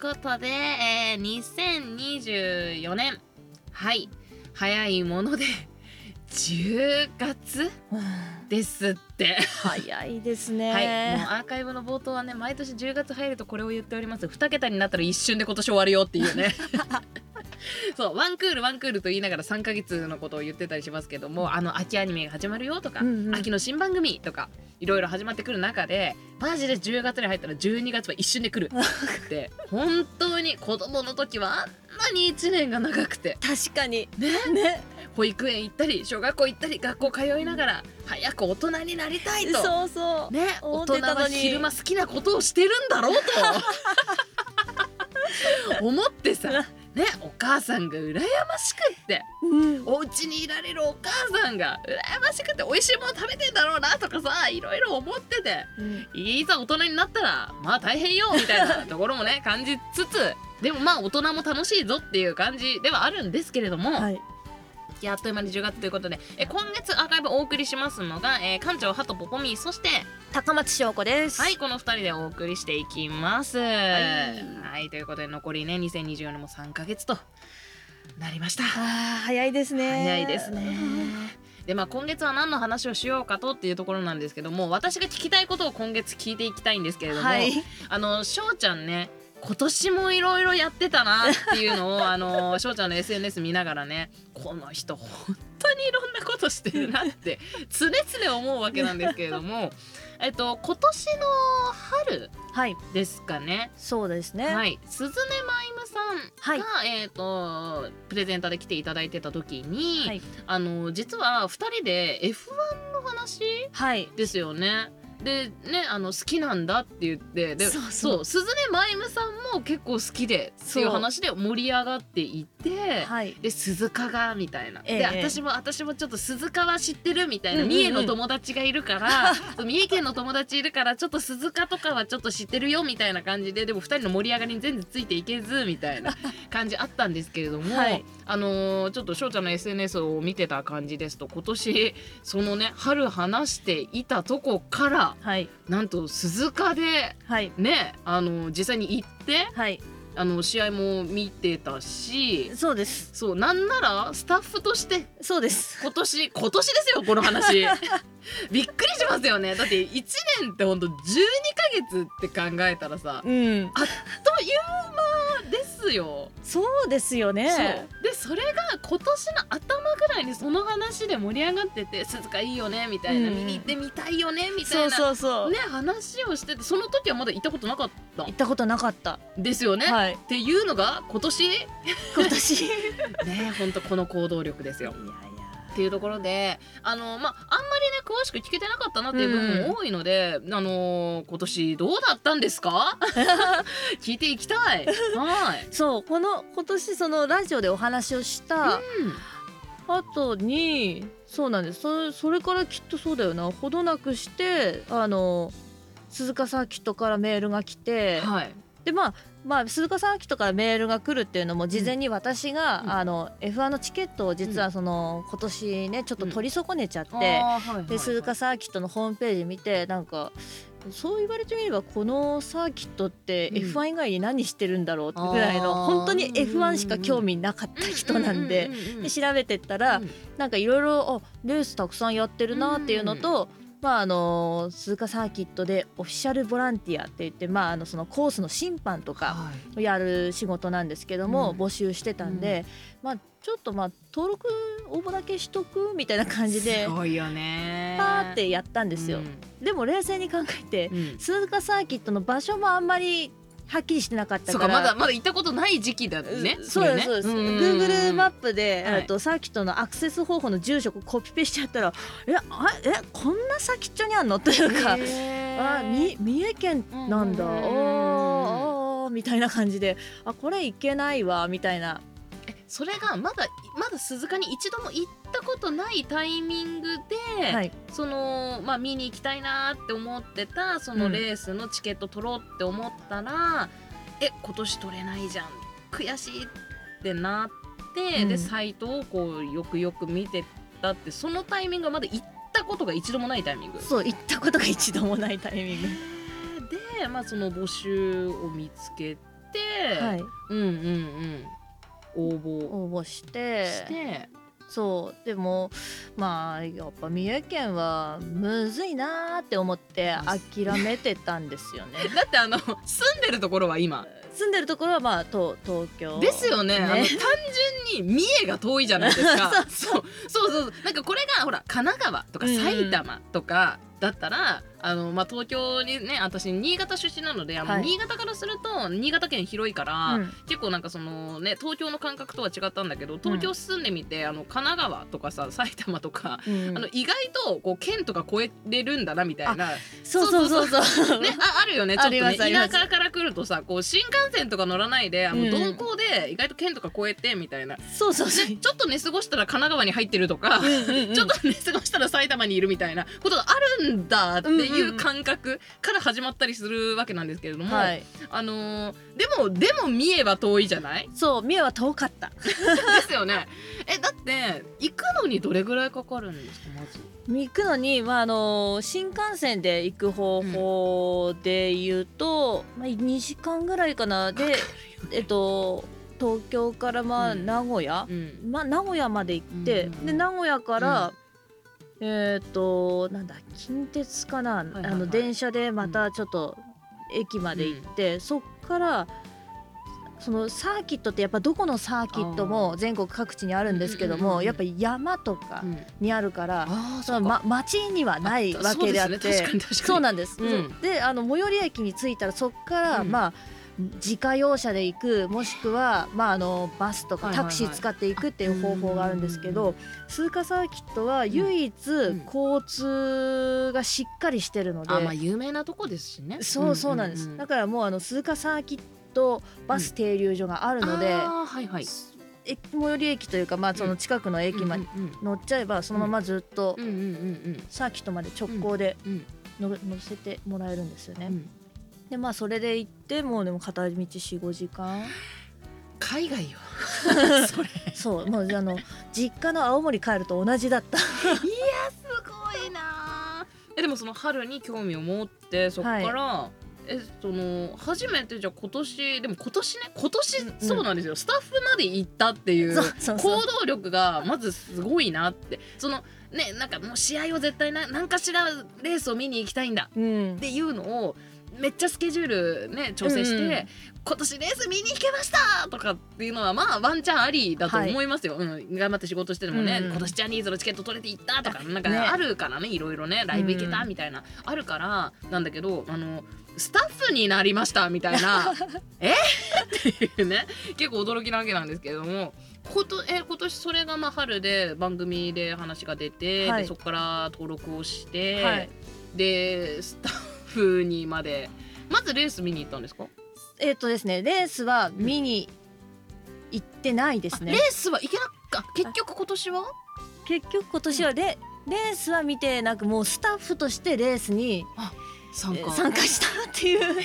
ことで、2024年、はい早いもので10月ですって早いですね。 はい、もうアーカイブの冒頭はね、毎年10月入るとこれを言っております。2桁になったら一瞬で今年終わるよっていうねそうワンクールと言いながら3ヶ月のことを言ってたりしますけども、秋アニメが始まるよとか、秋の新番組とかいろいろ始まってくる中で、マジで10月に入ったら12月は一瞬で来るって本当に子供の時はあんなに1年が長くて、 確かにね保育園行ったり小学校行ったり学校通いながら早く大人になりたいと、 そうそうね、大人は昼間好きなことをしてるんだろうと思ってさね、お母さんが羨ましくって、お家にいられるお母さんが羨ましくて美味しいもの食べてんだろうなとかさ、いろいろ思ってて、いざ大人になったらまあ大変よみたいなところもね感じつつ、でもまあ大人も楽しいぞっていう感じではあるんですけれども、 はい、 あっという間に10月ということで、今月アーカイブお送りしますのが、館長ハトポポミー、そして高松翔子です。 はい、この2人でお送りしていきます。はい、ということで残りね2024年も3ヶ月となりました。 早いですね。 早いですね。で今月は何の話をしようかとっていうところなんですけども、私が聞きたいことを今月聞いていきたいんですけれども、しょうちゃんね、今年もいろいろやってたなっていうのをしょうちゃんの SNS 見ながらね、この人本当にいろんなことしてるなって常々思うわけなんですけれども今年の春ですかね、 そうですね、 はい、鈴音まいむさんが、プレゼンターで来ていただいてた時に、実は2人で F1 の話ですよね。でね、好きなんだって言って、でそう鈴音まいむさんも結構好きでっていう話で盛り上がっていて、で鈴鹿がみたいな、で私もちょっと鈴鹿は知ってるみたいな、三重の友達がいるから三重県の友達いるからちょっと鈴鹿とかはちょっと知ってるよみたいな感じで、でも2人の盛り上がりに全然ついていけずみたいな感じあったんですけれども、ちょっとしょうちゃんの SNS を見てた感じですと、今年そのね春話していたとこからなんと鈴鹿で、ね、実際に行って、試合も見てたし、 そうです。 そうなんならスタッフとしてそうです。 今年ですよこの話びっくりしますよね。だって1年ってほんと12ヶ月って考えたらさ、あっという間ですよ。 そうですよね。 でそれが今年の頭ぐらいにその話で盛り上がってて、鈴鹿いいよねみたいな、見に行ってみたいよねみたいなね話をしてて、その時はまだ行ったことなかった。 行ったことなかったですよね、っていうのが今年ね、ほんとこの行動力ですよ。っていうところであんまりね詳しく聞けてなかったなっていう部分も多いので、今年どうだったんですか聞いていきたい。 そう今年そのラジオでお話をした後に、そうなんです。それからきっとそうだよな、ほどなくして鈴鹿サーキットからメールが来て、で鈴鹿サーキットからメールが来るっていうのも事前に私が、F1 のチケットを実は今年ねちょっと取り損ねちゃって、で鈴鹿サーキットのホームページ見て、なんかそう言われてみればこのサーキットって F1 以外に何してるんだろうってぐらいの、本当に F1 しか興味なかった人なんで、調べてったらなんかいろいろレースたくさんやってるなっていうのと、鈴鹿サーキットでオフィシャルボランティアって言って、そのコースの審判とかをやる仕事なんですけども、募集してたんで、ちょっと登録応募だけしとくみたいな感じですごいよねパーってやったんですよ。でも冷静に考えて、鈴鹿サーキットの場所もあんまりはっきりしてなかったから、 まだ行ったことない時期だね。 そうです Google マップで、サーキットのアクセス方法の住所をコピペしちゃったら、こんな先っちょにあんのというか、三重県なんだみたいな感じで、これいけないわみたいな。 それがまだ鈴鹿に一度も行ったことないタイミングで、見に行きたいなって思ってたそのレースのチケット取ろうって思ったら、今年取れないじゃん、悔しいってなって、でサイトをこうよくよく見てたって、そのタイミングがまだ行ったことが一度もないタイミング。 そう、行ったことが一度もないタイミングで、その募集を見つけて、 て、 はい、 応募してそうでもまあやっぱ三重県はむずいなーって思って諦めてたんですよねだって住んでるところは今住んでるところはまあ東京ですよね。単純に三重が遠いじゃないですかそうなんかこれがほら神奈川とか埼玉とかだったら、東京にね、私新潟出身なので、新潟からすると新潟県広いから、結構なんかそのね東京の感覚とは違ったんだけど、東京住んでみて、神奈川とかさ埼玉とか、意外とこう県とか越えれるんだなみたいな、 そうね、あるよね。ちょっとね田舎から来るとさ、こう新幹線とか乗らないで鈍行で意外と県とか越えてみたいな、ちょっと寝過ごしたら神奈川に入ってるとか、ちょっと寝過ごしたら埼玉にいるみたいなことがあるんだっていう感覚から始まったりするわけなんですけれども、でも三重は遠いじゃない？ そう、三重は遠かったですよね。だって行くのにどれぐらいかかるんですか？まず行くのに、新幹線で行く方法で言うと、2時間ぐらいかな。で、東京から名古屋、名古屋まで行って、で名古屋から、なんだ近鉄かな、電車でまたちょっと駅まで行って、そっからそのサーキットってやっぱどこのサーキットも全国各地にあるんですけども、やっぱり山とかにあるから、町にはないわけであって、そうなんです。で最寄り駅に着いたらそっから自家用車で行く、もしくはバスとかタクシー使っていくっていう方法があるんですけど、鈴鹿サーキットは唯一交通がしっかりしてるので、 有名なとこですしね。 そうなんです。だからもう鈴鹿サーキットバス停留所があるので、最寄り駅というか、その近くの駅まで乗っちゃえばそのままずっとサーキットまで直行で乗せてもらえるんですよね。でそれで行ってもうでも片道 4,5 時間。 海外よそれそうもう実家の青森帰ると同じだったいやすごいな。でもその春に興味を持ってそっから、初めてじゃあ今年そうなんですよ、スタッフまで行ったっていう行動力がまずすごいなって。なんかもう試合を絶対何かしらレースを見に行きたいんだっていうのをめっちゃスケジュールね調整して、今年レース見に行けましたとかっていうのはワンチャンありだと思いますよ。頑張って仕事しててもね、今年ジャニーズのチケット取れて行ったとかなんかあるからね、いろいろねライブ行けたみたいなあるからなんだけど、スタッフになりましたみたいなっていうね結構驚きなわけなんですけれども、今年それが春で番組で話が出て、でそこから登録をして、でスタッフにまでまずレース見に行ったんですか？ ですね、レースは見に行ってないですね。 レースは行けなかった。結局今年はレースは見てなく、もうスタッフとしてレースに参加したっていう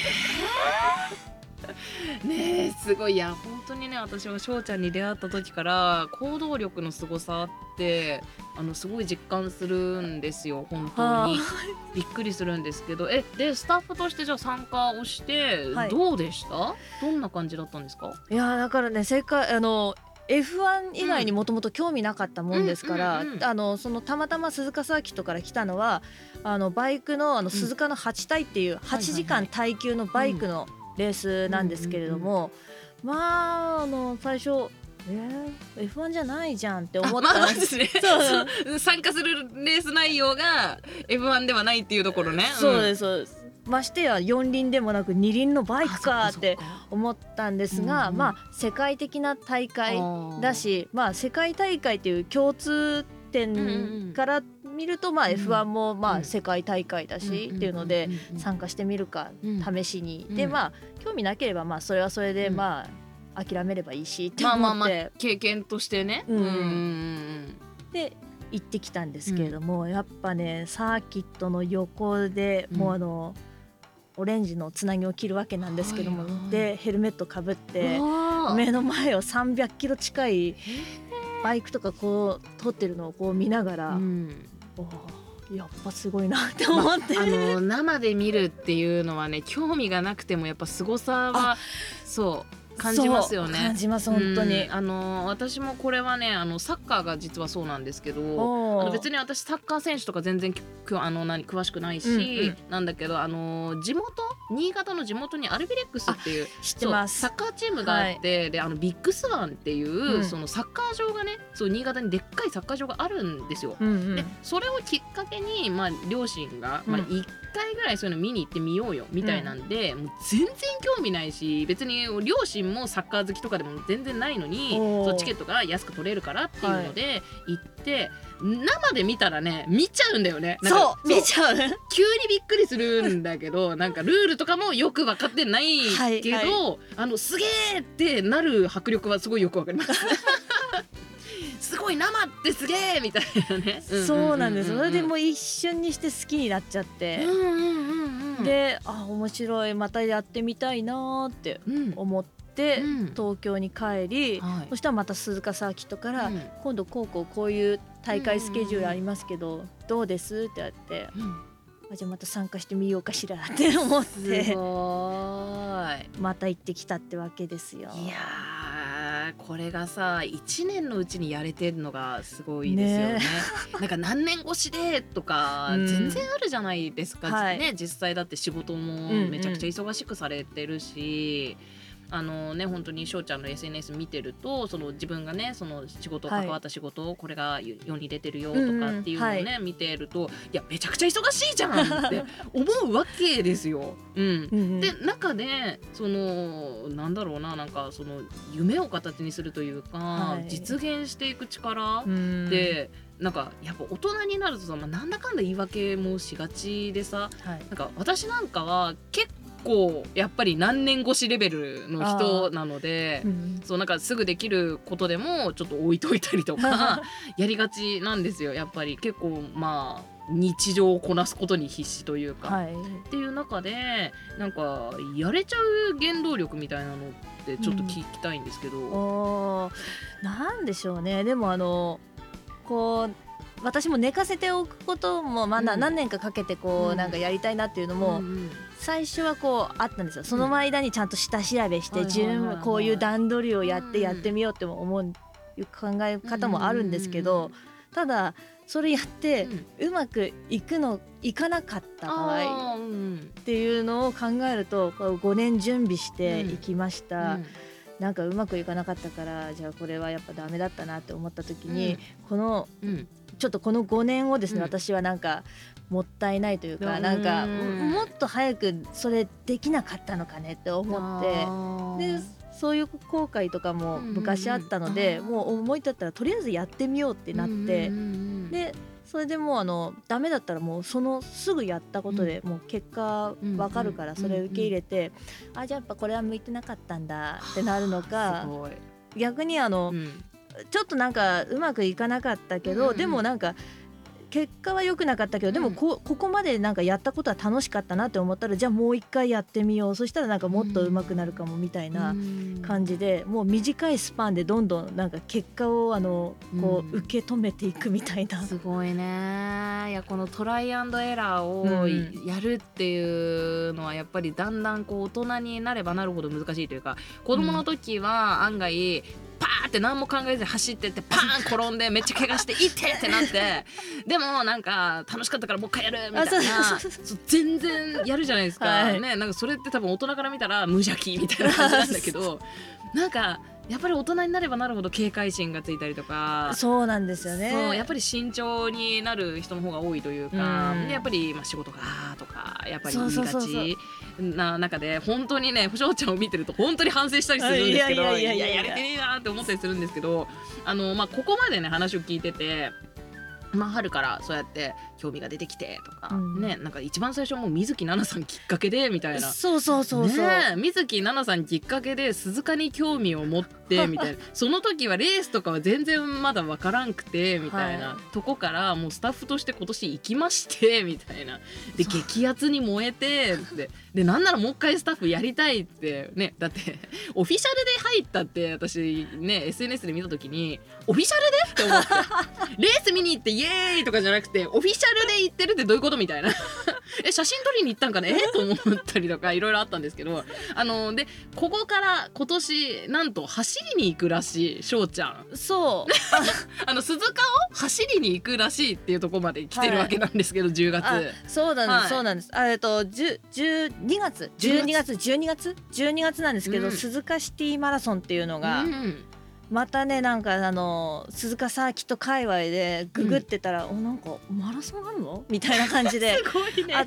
ねえすごい。いや本当にね、私は翔ちゃんに出会った時から行動力のすごさってすごい実感するんですよ。本当にびっくりするんですけど、でスタッフとしてじゃあ参加をして、どうでした？どんな感じだったんですか？ いやだからね、正解F1 以外にもともと興味なかったもんですから、そのたまたま鈴鹿サーキットから来たのはバイクの鈴鹿の8体っていう8時間耐久のバイクのレースなんですけれども、最初F1 じゃないじゃんって思ったんですね。 参加するレース内容が F1 ではないっていうところね。 そうですそうです。ましてや4輪でもなく2輪のバイクかって思ったんですが、世界的な大会だし、世界大会っていう共通点から見るとF1 も世界大会だしっていうので参加してみるか試しに。で興味なければそれはそれで諦めればいいしって思って経験としてね。 で行ってきたんですけれども、やっぱねサーキットの横でもうオレンジのつなぎを切るわけなんですけども、でヘルメットかぶって目の前を300キロ近いバイクとかこう通ってるのをこう見ながら、 やっぱすごいなって思って、 生で見るっていうのはね、興味がなくてもやっぱ凄さはそう感じますよね。 感じます本当に。 私もこれはねサッカーが実はそうなんですけど、別に私サッカー選手とか全然詳しくないし、なんだけど地元新潟の地元にアルビレックスっていう知ってますサッカーチームがあって、でビッグスワンっていう、そのサッカー場がね新潟にでっかいサッカー場があるんですよ。でそれをきっかけに、両親が、1回ぐらいそういうの見に行ってみようよみたいなんで、もう全然興味ないし、別に両親もサッカー好きとかでも全然ないのに、そうチケットが安く取れるからっていうので行って、生で見たらね見ちゃうんだよね。 そう見ちゃう。 急にびっくりするんだけどなんかルールとかもよく分かってないけど、すげーってなる迫力はすごいよく分かりますすごい生ってすげーみたいなね。 そうなんです。それでもう一瞬にして好きになっちゃって、で面白い、またやってみたいなって思って、東京に帰り、そしたらまた鈴鹿サーキットから、今度こういう大会スケジュールありますけど、どうですって言われて、じゃあまた参加してみようかしらって思ってすごいまた行ってきたってわけですよ。 いやこれがさ1年のうちにやれてるのがすごいですよね。なんか何年越しでとか全然あるじゃないですか、実際だって仕事もめちゃくちゃ忙しくされてるし、本当に翔ちゃんの SNS 見てると、その自分がねその仕事関わった仕事、これが世に出てるよとかっていうのをね、見てると、いやめちゃくちゃ忙しいじゃんって思うわけですよ。で中でそのなんだろうな、なんかその夢を形にするというか、実現していく力で、なんかやっぱ大人になるとさ、なんだかんだ言い訳もしがちでさ、なんか私なんかは結構やっぱり何年越しレベルの人なので、そうなんかすぐできることでもちょっと置いといたりとかやりがちなんですよ。やっぱり結構日常をこなすことに必死というか、っていう中でなんかやれちゃう原動力みたいなのってちょっと聞きたいんですけど、 なんでしょうね。でもこう私も寝かせておくことも何年かかけてなんかやりたいなっていうのも最初はあったんですよ。その間にちゃんと下調べしてこういう段取りをやってみようって思う考え方もあるんですけど、ただそれやってうまくいかなかった場合っていうのを考えると、5年準備していきました、なんかうまくいかなかったから、じゃあこれはやっぱダメだったなって思った時に、ちょっとこの5年をですね、私はなんかもったいないというか、なんかもっと早くそれできなかったのかねって思って、でそういう後悔とかも昔あったので、もう思い立ったらとりあえずやってみようってなって、でそれでもうダメだったらもうすぐやったことでもう結果わかるから、それ受け入れて、じゃあやっぱこれは向いてなかったんだってなるのか、逆にちょっとなんかうまくいかなかったけど、でもなんか結果は良くなかったけど、でもここまでなんかやったことは楽しかったなって思ったら、じゃあもう一回やってみよう、そしたらなんかもっと上手くなるかもみたいな感じで、もう短いスパンでどんどんなんか結果を受け止めていくみたいな。 すごいね。いやこのトライアンドエラーをやるっていうのはやっぱりだんだん大人になればなるほど難しいというか、子供の時は案外パーって何も考えずに走ってってパーン転んでめっちゃ怪我していってってなってでもなんか楽しかったからもう一回やるみたいな、全然やるじゃないですか、なんかそれって多分大人から見たら無邪気みたいな感じなんだけどなんかやっぱり大人になればなるほど警戒心がついたりとか、 そうなんですよね。 そうやっぱり慎重になる人の方が多いというか、でやっぱり仕事がとかやっぱり言いがちな中で、本当にね翔ちゃんを見てると本当に反省したりするんですけど、やれてねえなって思ったりするんですけど、ここまでね話を聞いてて、春からそうやって興味が出てきてとか、なんか一番最初もう水木奈々さんきっかけでみたいな、 そう水木奈々さんきっかけで鈴鹿に興味を持ってみたいなその時はレースとかは全然まだ分からんくてみたいな、とこからもうスタッフとして今年行きましてみたいな、で激アツに燃えてでなんならもう一回スタッフやりたいってね、だってオフィシャルで入ったって私ね SNS で見た時にオフィシャルでって思ってレース見に行ってイエーイとかじゃなくてオフィシャルで行ってるってどういうことみたいな写真撮りに行ったんかねと思ったりとかいろいろあったんですけど、でここから今年なんと走りに行くらしい翔ちゃん。 そう鈴鹿を走りに行くらしいっていうところまで来てるわけなんですけど、10月。 そうなんです、そうなんです。12月なんですけど、鈴鹿シティマラソンっていうのが、またね、なんか鈴鹿サーキット界隈でググってたら、なんかマラソンあるのみたいな感じであって、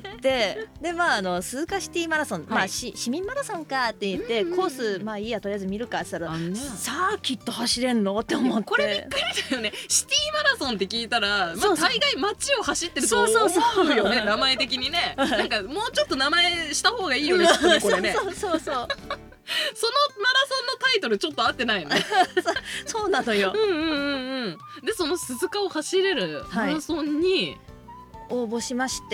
で鈴鹿シティマラソン、市民マラソンかって言って、コースいいやとりあえず見るかって言ったら、サーキット走れんのって思って、 これびっくりだよね。シティマラソンって聞いたら、大概街を走ってると思うよね、名前的にね。なんかもうちょっと名前した方がいいよね、これね。 そうそのマラソンのタイトルちょっと合ってないよね。 そうなのよ。 でその鈴鹿を走れるマラソンに、 応募しまして、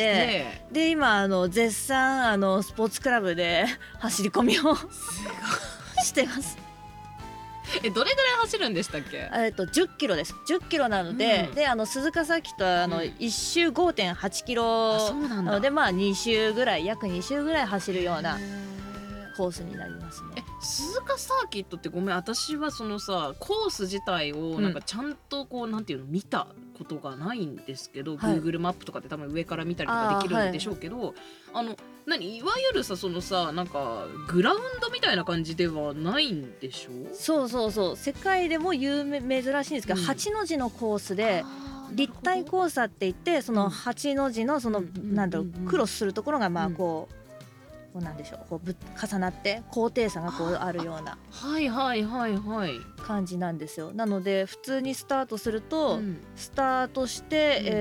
で今絶賛スポーツクラブで走り込みをしてます。 どれぐらい走るんでしたっけ ？10キロです。10キロなので、で鈴鹿サーキットは1周 5.8 キロなので、2周ぐらい、約2周ぐらい走るようなコースになりますね。 鈴鹿サーキットって、ごめん、私はそのさコース自体をなんかちゃんとこう、なんていうの、見たことがないんですけど、Google マップとかで多分上から見たりとかできるんでしょうけど、いわゆるそのさ、なんかグラウンドみたいな感じではないんでしょ？ そう世界でも珍しいんですけど、8の字のコースで立体交差って言って、その8の字のなんだろう、クロスするところがこうなんでしょう、重なって高低差があるような感じなんですよ。なので普通にスタートすると、スタートして、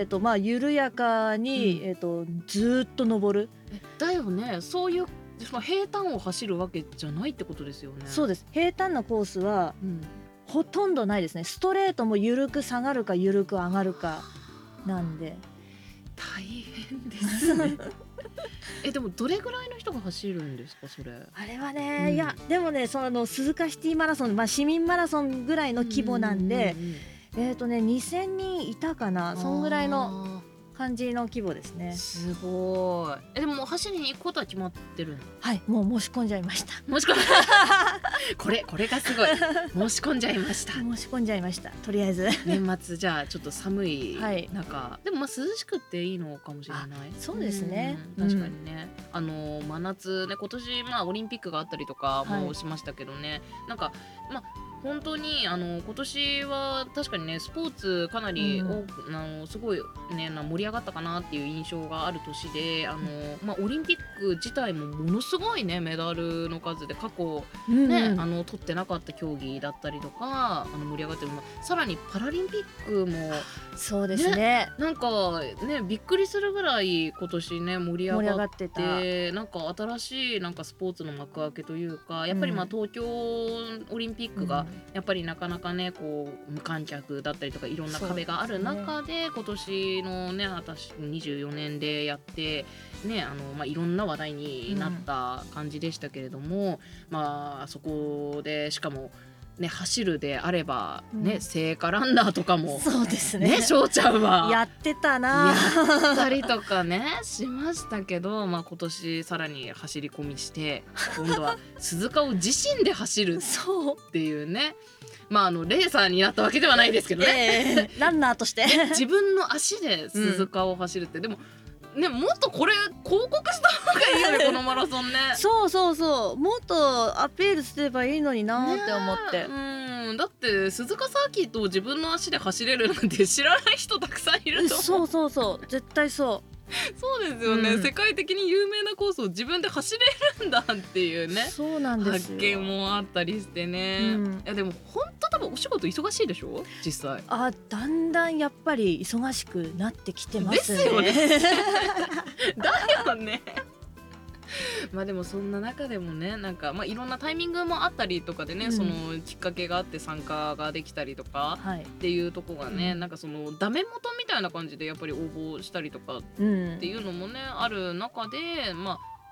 緩やかに、ずっと登る。 だよね。そういう平坦を走るわけじゃないってことですよね。 そうです。平坦なコースは、ほとんどないですね。ストレートも緩く下がるか緩く上がるかなんで大変ですね。でもどれぐらいの人が走るんですか、それ？ あれはね、いやでもね、鈴鹿シティマラソン、市民マラソンぐらいの規模なんで、2000人いたかな、そんぐらいの感じの規模ですね。 すごい。でも走りに行くことは決まってるの？ はい、もう申し込んじゃいました。 これがすごい。申し込んじゃいました。 とりあえず年末じゃあちょっと寒い中、でも涼しくっていいのかもしれない。 そうですね。 確かにね。真夏ね、今年オリンピックがあったりとかもしましたけどね。なんか本当に今年は確かにね、スポーツかなりすごいね盛り上がったかなっていう印象がある年で、オリンピック自体もものすごいねメダルの数で、過去ね、取ってなかった競技だったりとか盛り上がってる。さらにパラリンピックもそうですね、 なんかねびっくりするぐらい今年ね盛り上がってて、なんか新しいなんかスポーツの幕開けというか、やっぱり東京オリンピックがやっぱりなかなかね無観客だったりとかいろんな壁がある中で、今年のね私24年でやってね、いろんな話題になった感じでしたけれども、そこでしかもね、走るであればね、聖火ランナーとかもそうですね、 翔ちゃんはやってたな、 やったりとかねしましたけど、今年さらに走り込みして、今度は鈴鹿を自身で走るっていうね、レーサーになったわけではないですけどね、 ランナーとして自分の足で鈴鹿を走るって、でもね、もっとこれ広告した方がいいよねこのマラソンね。 そうもっとアピールすればいいのになって思って、 だって鈴鹿サーキットを自分の足で走れるなんて知らない人たくさんいると思う。 そう絶対そうですよね、世界的に有名なコースを自分で走れるんだっていうね、 そうなんですよ、 発見もあったりしてね、いやでも本当多分お仕事忙しいでしょ実際。 だんだんやっぱり忙しくなってきてますね。 ですよねだよねでもそんな中でもね、なんかいろんなタイミングもあったりとかでね、そのきっかけがあって参加ができたりとかっていうとこがね、なんかそのダメ元みたいな感じでやっぱり応募したりとかっていうのもね、ある中で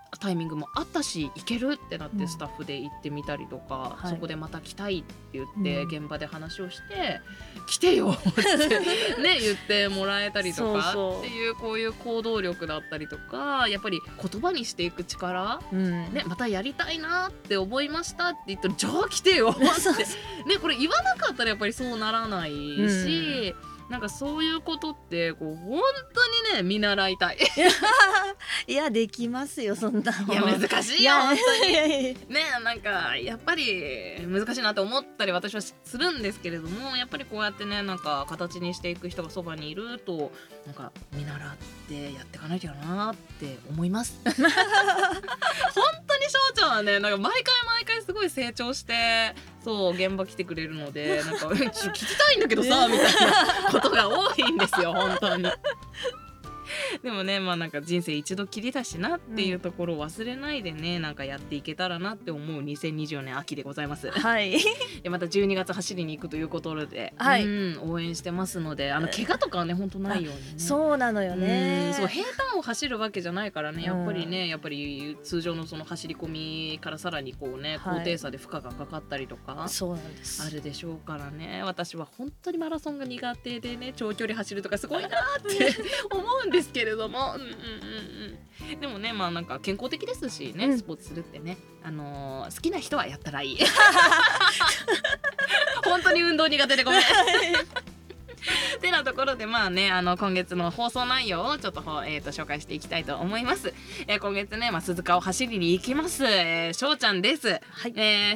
タイミングもあったし行けるってなってスタッフで行ってみたりとか、そこでまた来たいって言って現場で話をして、来てよってね言ってもらえたりとかっていう、こういう行動力だったりとか、やっぱり言葉にしていく力、ね、またやりたいなって思いましたって言ったら、じゃあ来てよってね、これ言わなかったらやっぱりそうならないし、なんかそういうことってこう本当にね見習いたいいやできますよそんな。 いや難しいよ本当にね。なんかやっぱり難しいなと思ったり私はするんですけれども、やっぱりこうやってねなんか形にしていく人がそばにいると、なんか見習ってやっていかなきゃなって思います本当に翔ちゃんはね、なんか毎回すごい成長して、そう現場来てくれるので、なんか聞きたいんだけどさみたいなことが多いんですよ本当に。でもね、まあなんか人生一度きりだしなっていうところを忘れないでね、なんかやっていけたらなって思う2024年秋でございます。 はい。 でまた12月走りに行くということで、はい、応援してますので、怪我とかはね本当ないようにね。 そうなのよね。 そう平坦を走るわけじゃないからね、やっぱりね、やっぱり通常のその走り込みからさらにこうね、高低差で負荷がかかったりとか、 そうなんです。 あるでしょうからね。私は本当にマラソンが苦手でね、長距離走るとかすごいなって思うんですけれども、でもね、まあなんか健康的ですしね、スポーツするってね、好きな人はやったらいい本当に運動苦手でごめんてなところで、まあね、今月の放送内容をちょっと、紹介していきたいと思います。今月ね、鈴鹿を走りに行きます、翔ちゃんです。はい。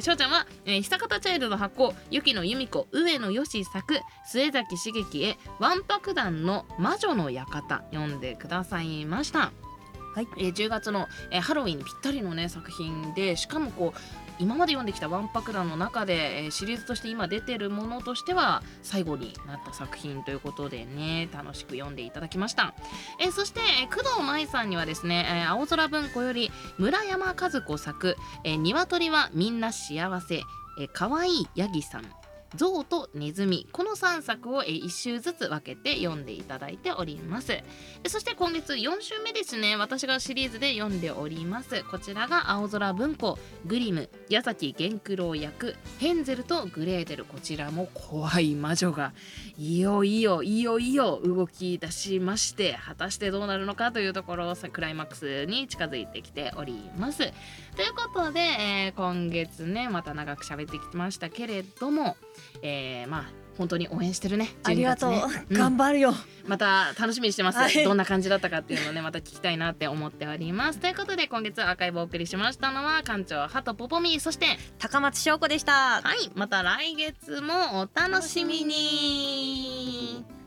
翔ちゃんは、久方チャイルド発行、雪野由美子、上野よし作、末崎茂樹へわんぱく団の魔女の館読んでくださいました。はい。10月の、ハロウィンにぴったりのね作品で、しかもこう今まで読んできたわんぱく団の中で、シリーズとして今出てるものとしては最後になった作品ということでね、楽しく読んでいただきました。そして、工藤舞さんにはですね、青空文庫より村山和子作、鶏はみんな幸せ、かわいいヤギさん、象とネズミ、この3作を1週ずつ分けて読んでいただいております。そして今月4週目ですね、私がシリーズで読んでおります。こちらが青空文庫、グリム、矢崎源九郎役、ヘンゼルとグレーテル。こちらも怖い魔女がいよいよ動き出しまして、果たしてどうなるのかというところをクライマックスに近づいてきております。ということで、今月ねまた長く喋ってきましたけれども、まあ本当に応援してるね。 ありがとう、頑張るよ。 また楽しみにしてます、はい、どんな感じだったかっていうのをねまた聞きたいなって思っております。ということで今月アーカイブをお送りしましたのは館長ハトポポミー、そして高松翔子でした。 はい、また来月もお楽しみに。